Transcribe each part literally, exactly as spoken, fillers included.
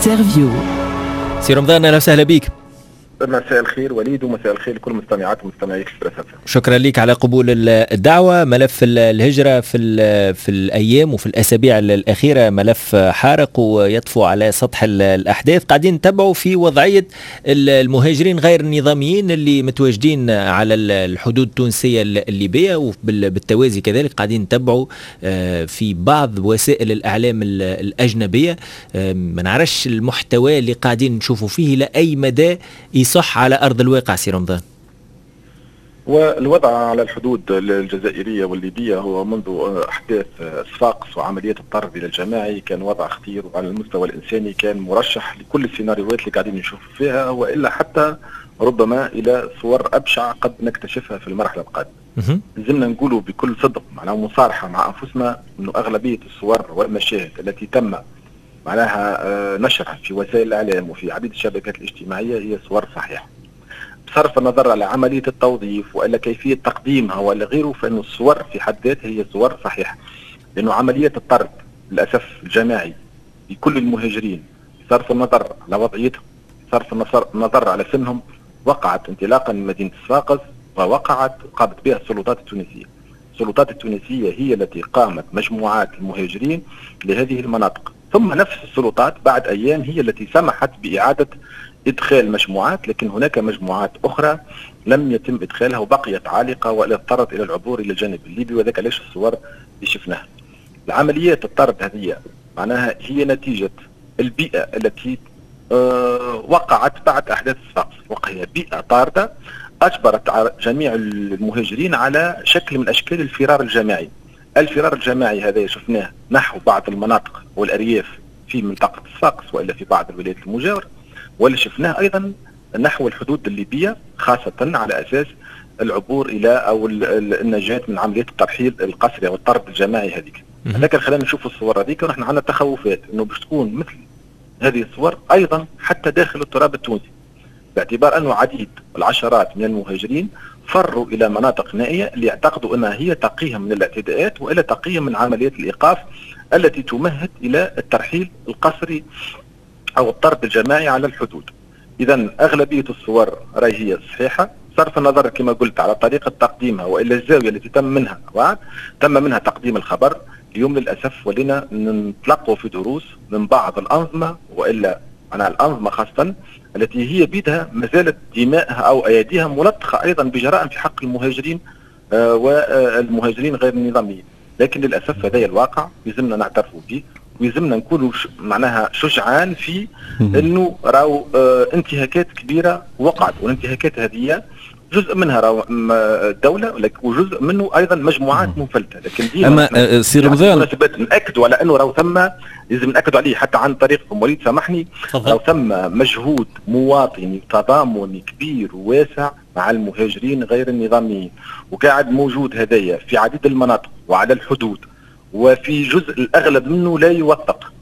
انترفيو. سي رمضان اهلا وسهلا بك. مساء الخير وليد ومساء الخير لكل مستمعات ومستمعي اكسبريس. شكرا لك على قبول الدعوة. ملف الهجرة في في الأيام وفي الأسابيع الأخيرة ملف حارق ويطفو على سطح الأحداث. قاعدين نتابعوا في وضعية المهاجرين غير النظاميين اللي متواجدين على الحدود التونسية الليبية، وبالتوازي كذلك قاعدين نتابعوا في بعض وسائل الإعلام الأجنبية. ما نعرفش المحتوى اللي قاعدين نشوفوا فيه لأي مدى يصح على أرض الواقع سي رمضان. والوضع على الحدود الجزائرية والليبية هو منذ أحداث صفاقس وعملية الطرد إلى الجماعي كان وضع خطير، وعلى المستوى الإنساني كان مرشح لكل السيناريوهات اللي قاعدين نشوف فيها، وإلا حتى ربما إلى صور أبشع قد نكتشفها في المرحلة القادمة. لازمنا نقولوا بكل صدق معناها مصارحة مع أنفسنا أنه أغلبية الصور والمشاهد التي تم معناها نشرها في وسائل الإعلام وفي عديد الشبكات الاجتماعية هي صور صحيحة. بصرف النظر على عملية التوظيف وإلا كيفية تقديمها ولا غيره، فإن الصور في حد ذاتها هي صور صحيحة، لأنه عملية الطرد للأسف الجماعي لكل المهاجرين بصرف النظر على وضعيتهم، بصرف النظر على سنهم، وقعت انطلاقا من مدينة صفاقس ووقعت قامت بها السلطات التونسية. السلطات التونسية هي التي قامت مجموعات المهاجرين لهذه المناطق، ثم نفس السلطات بعد أيام هي التي سمحت بإعادة إدخال مجموعات، لكن هناك مجموعات أخرى لم يتم إدخالها وبقيت عالقة ولا اضطرت إلى العبور إلى الجانب الليبي، وذلك ليش الصور اللي شفناها. العمليات الطرد هذه معناها هي نتيجة البيئة التي آه وقعت بعد أحداث صفاقس، وهي بيئة طاردة أجبرت جميع المهاجرين على شكل من أشكال الفرار الجماعي. الفرار الجماعي هذا شفناه نحو بعض المناطق والأرياف في منطقة صفاقس وإلا في بعض الولايات المجاورة، ولا شفناه أيضا نحو الحدود الليبية خاصة على أساس العبور إلى أو النجاة من عملية الترحيل القسري أو الطرد الجماعي هذيك. لكن خلينا نشوف الصور هذيك ونحن عندنا تخوفات أنه باش تكون مثل هذه الصور أيضا حتى داخل التراب التونسي، باعتبار أنه عديد العشرات من المهاجرين فروا إلى مناطق نائية اللي يعتقدوا أنها هي تقيهم من الاعتداءات وإلى تقيهم من عمليات الإيقاف التي تمهد إلى الترحيل القسري أو الطرد الجماعي على الحدود. إذا أغلبية الصور راهي هي صحيحة، صرف النظر كما قلت على طريقة تقديمها وإلا الزاوية التي تم منها وعد تم منها تقديم الخبر. اليوم للأسف ولينا نتلقوا في دروس من بعض الأنظمة وإلا أنا الأنظمة خاصة التي هي بيدها ما زالت دماءها أو أيديها ملطخة أيضا بجرائم في حق المهاجرين آه والمهاجرين غير النظاميين. لكن للأسف هذا الواقع يلزمنا نعترفوا به، ويلزمنا نكونوا ش... شجعان في انه راهو آه انتهاكات كبيره وقعت، والانتهاكات هذه جزء منها راهو الدوله وجزء منه ايضا مجموعات منفلته. لكن ديما اما سي رمضان ناكدوا على انه راهو ثم لازم ناكدوا عليه حتى عن طريقكم وليد سامحني، راهو ثم مجهود مواطني تضامني كبير وواسع مع المهاجرين غير النظاميين، وقاعد موجود هدايا في عديد المناطق وعلى الحدود، وفي جزء الأغلب منه لا يوثق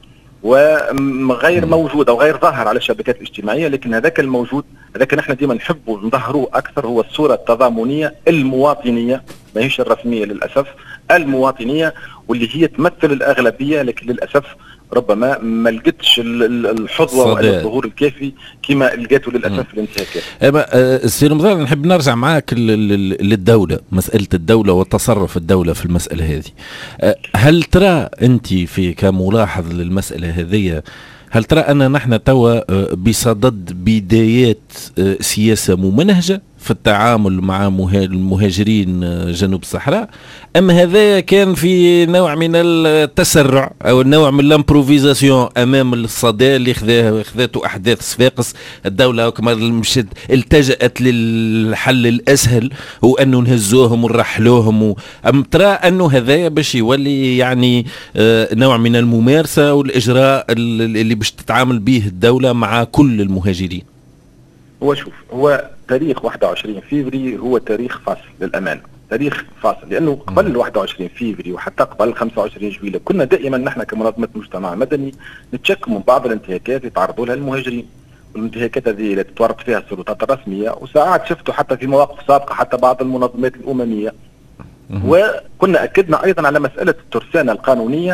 وغير موجود أو غير ظاهر على الشبكات الاجتماعية. لكن هذاك الموجود هذاك نحن ديما نحبوا نظهروه أكثر، هو الصورة التضامنية المواطنية ما هيش الرسمية للأسف، المواطنية واللي هي تمثل الأغلبية، لكن للأسف ربما ما لقتش الحظوة ولا الظهور الكافي كما لقيته للأسف الانتهاكات. أما سي رمضان نحب نرجع معك للدولة، مسألة الدولة وتصرف الدولة في المسألة هذه. هل ترى أنت في كملاحظ للمسألة هذه، هل ترى أن نحن توا بصدد بدايات سياسة ممنهجة في التعامل مع المهاجرين جنوب الصحراء، أم هذا كان في نوع من التسرع أو نوع من الامبروفيزاسيون أمام الصدى اللي خذاه خذاته أحداث صفاقس؟ الدولة كما مشت التجأت للحل الأسهل وأنه نهزوهم ونرحلوهم، أم ترى أنه هذا باش يولي يعني نوع من الممارسة والإجراء اللي باش تتعامل به الدولة مع كل المهاجرين؟ هو شوف، هو تاريخ واحد وعشرين فيفري هو تاريخ فاصل للأمانة، تاريخ فاصل، لأنه قبل واحد وعشرين فيفري وحتى قبل خمسة وعشرين جويلة كنا دائما نحن كمنظمة مجتمع مدني نتشكى من بعض الانتهاكات يتعرضوا لها المهاجرين، والانتهاكات هذه التي تورط فيها السلطات الرسمية، وساعات شفتوا حتى في مواقف سابقة حتى بعض المنظمات الأممية. وكنا أكدنا أيضا على مسألة الترسانة القانونية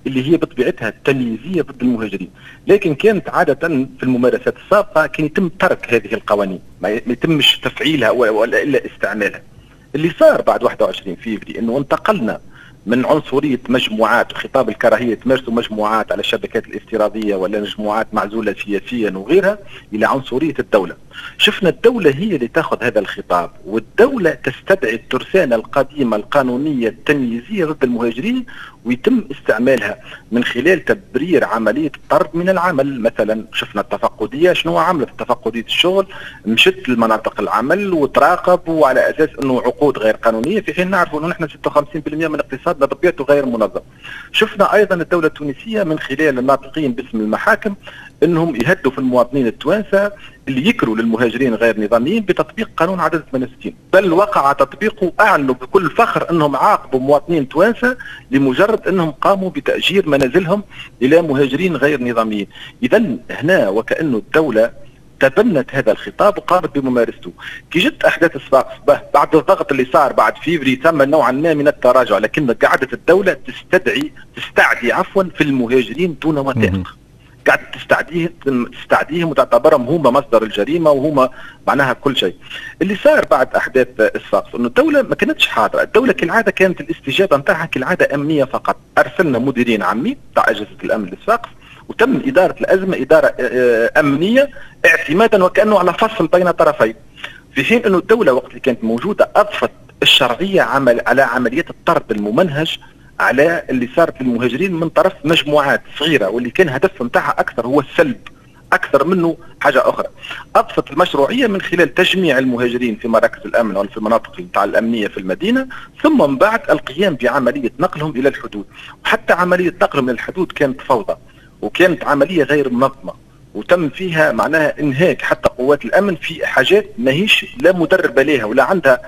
اللي هي بطبيعتها تمييزيه ضد المهاجرين، لكن كانت عاده في الممارسات السابقه كان يتم ترك هذه القوانين، ما يتمش تفعيلها ولا الا استعمالها. اللي صار بعد واحد وعشرين فيفري انه انتقلنا من عنصريه مجموعات وخطاب الكراهيه تمارسوا مجموعات على الشبكات الافتراضيه ولا مجموعات معزوله سياسيا وغيرها الى عنصريه الدوله. شفنا الدوله هي اللي تاخذ هذا الخطاب، والدوله تستدعي الترسانه القديمه القانونيه التمييزيه ضد المهاجرين ويتم استعمالها من خلال تبرير عمليه الطرد من العمل. مثلا شفنا التفقديه، شنو عملت التفقديه الشغل؟ مشت لمناطق العمل وتراقب وعلى اساس انه عقود غير قانونيه، في حين نعرفوا انه نحن ستة وخمسين بالمئة من اقتصادنا بطبيعته غير منظم. شفنا ايضا الدوله التونسيه من خلال الناطقين باسم المحاكم انهم يهدوا في المواطنين التوانسه اللي يكروا للمهاجرين غير نظاميين بتطبيق قانون عدد ثمانية وستين، بل وقع تطبيقه. اعلنوا بكل فخر انهم عاقبوا مواطنين توانسه لمجرد انهم قاموا بتاجير منازلهم الى مهاجرين غير نظاميين. اذا هنا وكانه الدوله تبنت هذا الخطاب وقامت بممارسته. كي جت احداث صفاقس بعد الضغط اللي صار بعد فيفري تم نوعا ما من التراجع، لكن قعدت الدوله تستدعي تستعدي عفوا في المهاجرين دون وثائق، قاعدة تستعديه تستعديهم وتعتبرهم هم مصدر الجريمه وهم معناها كل شيء. اللي صار بعد احداث صفاقس انه الدوله ما كانتش حاضره، الدوله كالعاده كانت الاستجابه نتاعها كالعاده امنيه فقط. ارسلنا مديرين عامين تاع اجهزه الامن لصفاقس وتم اداره الازمه اداره امنيه اعتمادا وكانه على فصل بين طرفين، في حين انه الدوله وقت اللي كانت موجوده اضفت الشرعيه عمل على عمليه الطرد الممنهج على اللي صارت للمهاجرين من طرف مجموعات صغيره، واللي كان هدف نتاعها اكثر هو السلب اكثر منه حاجه اخرى. اضفت المشروعيه من خلال تجميع المهاجرين في مراكز الامن او في المناطق نتاع الامنيه في المدينه، ثم من بعد القيام بعمليه نقلهم الى الحدود. وحتى عمليه نقلهم الى الحدود كانت فوضى وكانت عمليه غير منظمه، وتم فيها معناها انهاك حتى قوات الامن في حاجات ماهيش لا مدربه لها ولا عندها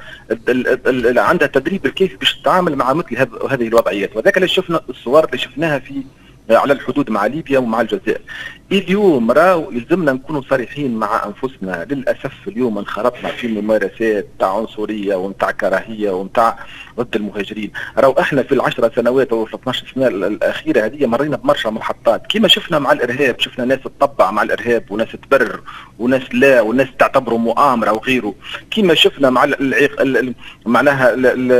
عندها تدريب الكيف باش تتعامل مع مثل هذه الوضعيات. وذاك اللي شفنا الصور اللي شفناها في على الحدود مع ليبيا ومع الجزائر. اليوم راو يلزمنا نكونوا صريحين مع انفسنا، للاسف اليوم انخرطنا في ممارسات تاع عنصريه ومتاع كراهيه ومتاع ضد المهاجرين. راو احنا في العشر سنوات او في اثناش سنه الاخيره هذه مرينا بمرشا محطات، كما شفنا مع الارهاب، شفنا ناس تطبع مع الارهاب وناس تبرر وناس لا وناس تعتبره مؤامره وغيره، كما شفنا مع العيق معناها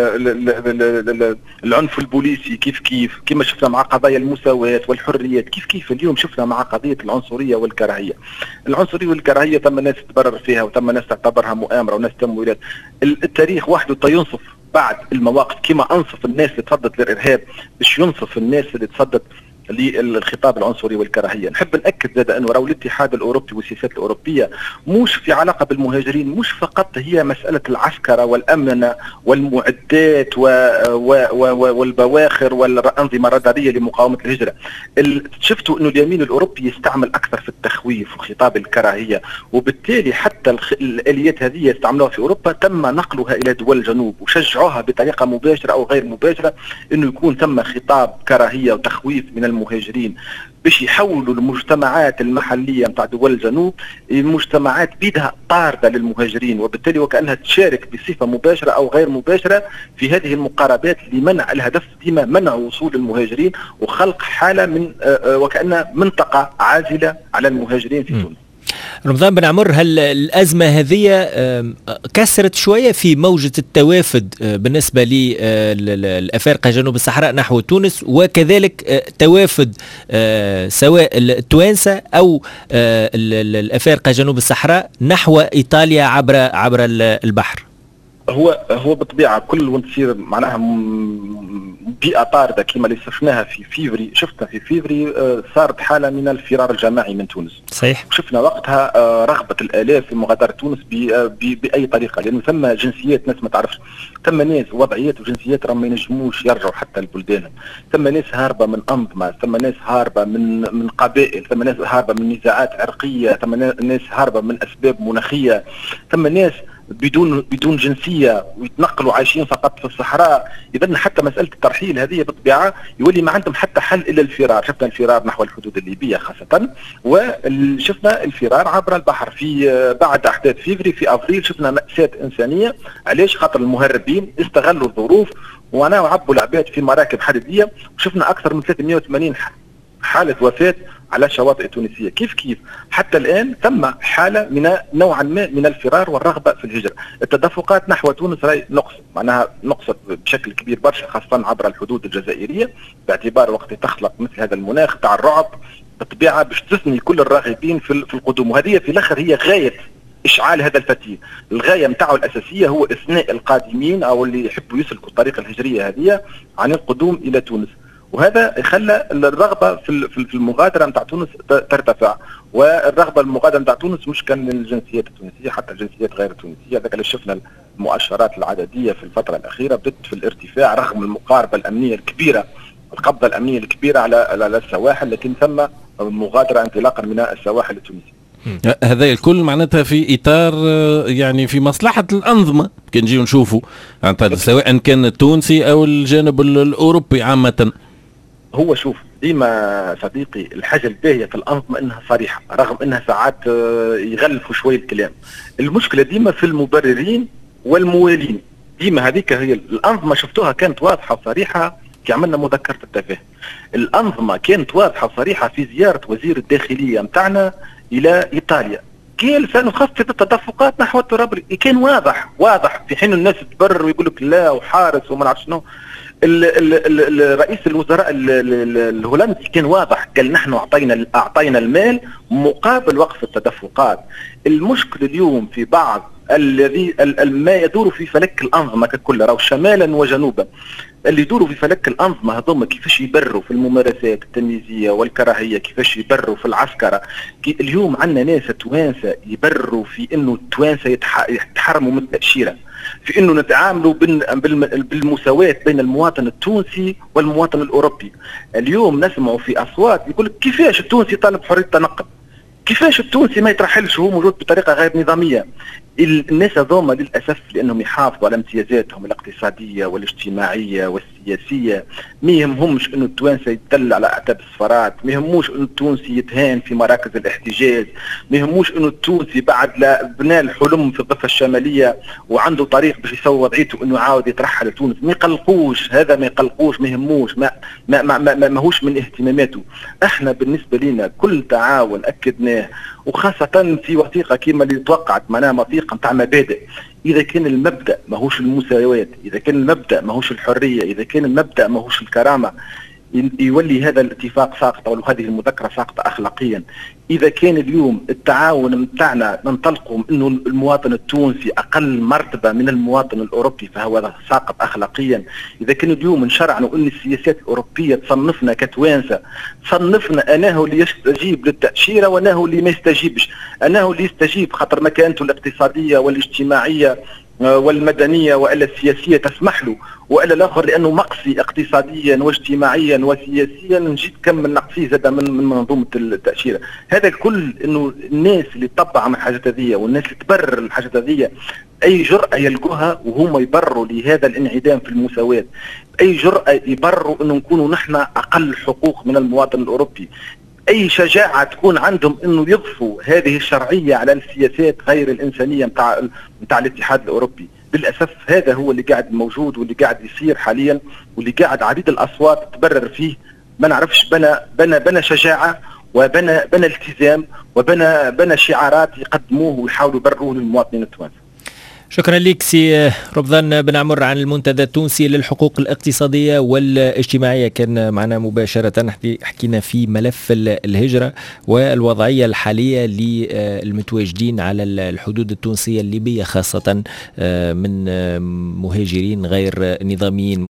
العنف البوليسي كيف كيف، كما شفنا مع قضايا المساواه والحريات كيف كيف اليوم شفنا مع قضيه العنصريه والكراهيه. العنصريه والكراهيه تم ناس تبرر فيها وتم ناس تعتبرها مؤامره وناس تمويلات. التاريخ وحده تينصف بعد المواقف، كما انصف الناس اللي تصدت للارهاب باش ينصف الناس اللي تصدت للخطاب العنصري والكراهيه. نحب ناكد زاد انه راهو الاتحاد الاوروبي والسياسات الاوروبيه مش في علاقه بالمهاجرين، مش فقط هي مساله العسكره والامن والمعدات و... و... و... والبواخر والانظمه الراداريه لمقاومه الهجره. ال... شفتوا انه اليمين الاوروبي يستعمل اكثر في التخويف وخطاب الكراهيه، وبالتالي حتى الخ... الاليات هذه يستعملوها في اوروبا تم نقلها الى دول الجنوب وشجعوها بطريقه مباشره او غير مباشره انه يكون ثم خطاب كراهيه وتخويف من المهاجرين باش يحولوا المجتمعات المحليه نتاع دول الجنوب المجتمعات بيدها طارده للمهاجرين، وبالتالي وكانها تشارك بصفه مباشره او غير مباشره في هذه المقاربات لمنع الهدف ديما منع وصول المهاجرين وخلق حاله من وكأنها منطقه عازله على المهاجرين في تونس. رمضان بن عمر، هل الأزمة هذه كسرت شوية في موجة التوافد بالنسبة للأفارقة جنوب الصحراء نحو تونس، وكذلك توافد سواء التوانسة أو الأفارقة جنوب الصحراء نحو إيطاليا عبر عبر البحر؟ هو هو بالطبيعه كل وين تصير معناها بيئه طارده كما اللي شفناها في فيفري، شفتها في فيفري صارت حاله من الفرار الجماعي من تونس. صحيح. شفنا وقتها رغبه الالاف في مغادره تونس باي طريقه، لانه ثم جنسيات ناس ما تعرفش، ثم ناس وضعيات وجنسيات راهم ما ينجموش يرجعوا حتى لبلدانهم، ثم ناس هاربه من انظمه، ثم ناس هاربه من من قبائل، ثم ناس هاربه من نزاعات عرقيه، ثم ناس هاربه من اسباب مناخيه، ثم ناس بدون بدون جنسيه ويتنقلوا عايشين فقط في الصحراء، اذا حتى مساله الترحيل هذه بالطبيعه يولي ما عندهم حتى حل الا الفرار. شفنا الفرار نحو الحدود الليبيه خاصه، وشفنا الفرار عبر البحر في بعد احداث فيفري في افريل. شفنا ماساه انسانيه، علاش؟ خاطر المهربين استغلوا الظروف وانا عبوا العباد في مراكب حديديه، وشفنا اكثر من ثلاثمئة وثمانين حاله وفاه على الشواطئ التونسيه. كيف كيف حتى الان ثم حاله من نوعا ما من الفرار والرغبه في الهجره. التدفقات نحو تونس راهي نقص، معناها نقصت بشكل كبير برشا خاصه عبر الحدود الجزائريه، باعتبار وقت تخلق مثل هذا المناخ تاع الرعب بالطبيعه باش تثني كل الراغبين في في القدوم، وهذه في الاخر هي غايه اشعال هذا الفتيل. الغايه نتاعو الاساسيه هو اثناء القادمين او اللي يحبوا يسلكوا الطريق الهجريه هذه عن القدوم الى تونس، وهذا خلى الرغبه في في المغادره نتاع تونس ترتفع. والرغبه المغادره نتاع تونس مش كان الجنسيات التونسيه، حتى الجنسيات غير التونسيه. هذاك اللي شفنا المؤشرات العدديه في الفتره الاخيره بدت في الارتفاع رغم المقاربه الامنيه الكبيره، القبضه الامنيه الكبيره على على السواحل، لكن ثم مغادره انطلاقا من السواحل التونسيه. هذا الكل معناتها في اطار يعني في مصلحه الانظمه كي نجيو نشوفوا سواء كان التونسي او الجانب الاوروبي عامه. هو شوف ديما صديقي الحاجه الباهيه في الانظمه انها صريحه، رغم انها ساعات يغلفوا شويه الكلام. المشكله ديما في المبررين والموالين، ديما هذيك هي الانظمه شفتوها كانت واضحه وصريحه كي عملنا مذكره التفاهم. الانظمه كانت واضحه وصريحه في زياره وزير الداخليه نتاعنا الى ايطاليا، قال سنخفض التدفقات نحو التراب. كان واضح واضح في حين الناس تبرر ويقول لك لا وحارس وما نعرف شنو. رئيس الوزراء الهولندي كان واضح، قال نحن اعطينا اعطينا المال مقابل وقف التدفقات. المشكل اليوم في بعض الذي ما يدور في فلك الانظمه ككل، راهو شمالا وجنوبا، اللي يدوروا في فلك الانظمه هذوما كيفاش يبروا في الممارسات التمييزيه والكراهيه، كيفاش يبروا في العسكره. كي اليوم عندنا ناس توانسه يبروا في انه التوانسه يتحرموا من التاشيره، في انه نتعاملوا بالمساواه بين المواطن التونسي والمواطن الاوروبي. اليوم نسمع في اصوات يقول لك كيفاش التونسي طالب حريه التنقل، كيفاش التونسي ما يترحلش وهو موجود بطريقه غير نظاميه. الناس هذوما للاسف لانهم يحافظوا على امتيازاتهم الاقتصاديه والاجتماعيه والسياسيه، ما يهمهمش انه التوانسه يتدل على اعتاب السفارات، ما يهموش انه التونسي يتهان في مراكز الاحتجاز، ما يهموش انه التونسي بعد لا بنى الحلم في الضفه الشماليه وعنده طريق باش يسوي وضعيته انه يعاود يترحل لتونس. ما يقلقوش، هذا ما يقلقوش، ما يهموش، ما ما ما, ما, ما, ما هوش من اهتماماته. احنا بالنسبه لنا كل تعاون اكدناه، وخاصه في وثيقه كما اللي توقعت معناها وثيقه نتاع مبادئ. اذا كان المبدا ماهوش المساواه، اذا كان المبدا ماهوش الحريه، اذا كان المبدا ماهوش الكرامه، يولي هذا الاتفاق ساقط او هذه المذكره ساقطه اخلاقيا. اذا كان اليوم التعاون نتاعنا ننطلقوا انه المواطن التونسي اقل مرتبه من المواطن الاوروبي فهو ساقط اخلاقيا. اذا كان اليوم نشرعنوا ان السياسات الاوروبيه تصنفنا كتوانسه، تصنفنا انه اللي يستجيب للتاشيره وانه اللي ما يستجيبش، انه اللي يستجيب خاطر مكانته الاقتصاديه والاجتماعيه والمدنيه والا السياسيه تسمح له، والا الاخر لانه مقصي اقتصاديا واجتماعيا وسياسيا نجي نكمل نقصيه زاد من من منظومه التاشيره. هذا الكل انه الناس اللي تطبع من الحاجات هذه والناس اللي تبرر الحاجات هذه اي جرأه يلقوها وهم يبرروا لهذا الانعدام في المساواه، اي جرأه يبرروا انه نكونوا نحن اقل حقوق من المواطن الاوروبي، اي شجاعه تكون عندهم انه يضفوا هذه الشرعيه على السياسات غير الانسانيه نتاع نتاع الاتحاد الاوروبي. للاسف هذا هو اللي قاعد موجود واللي قاعد يصير حاليا، واللي قاعد عديد الاصوات تبرر فيه. ما نعرفش بنى بنى بنى شجاعه وبنى بنى التزام وبنى بنى شعارات يقدموه ويحاولوا يبرروه للمواطنين التوانسه. شكرا لك سي رمضان بن عمر عن المنتدى التونسي للحقوق الاقتصادية والاجتماعية، كان معنا مباشرة. حكينا في ملف الهجرة والوضعية الحالية للمتواجدين على الحدود التونسية الليبية، خاصة من مهاجرين غير نظاميين.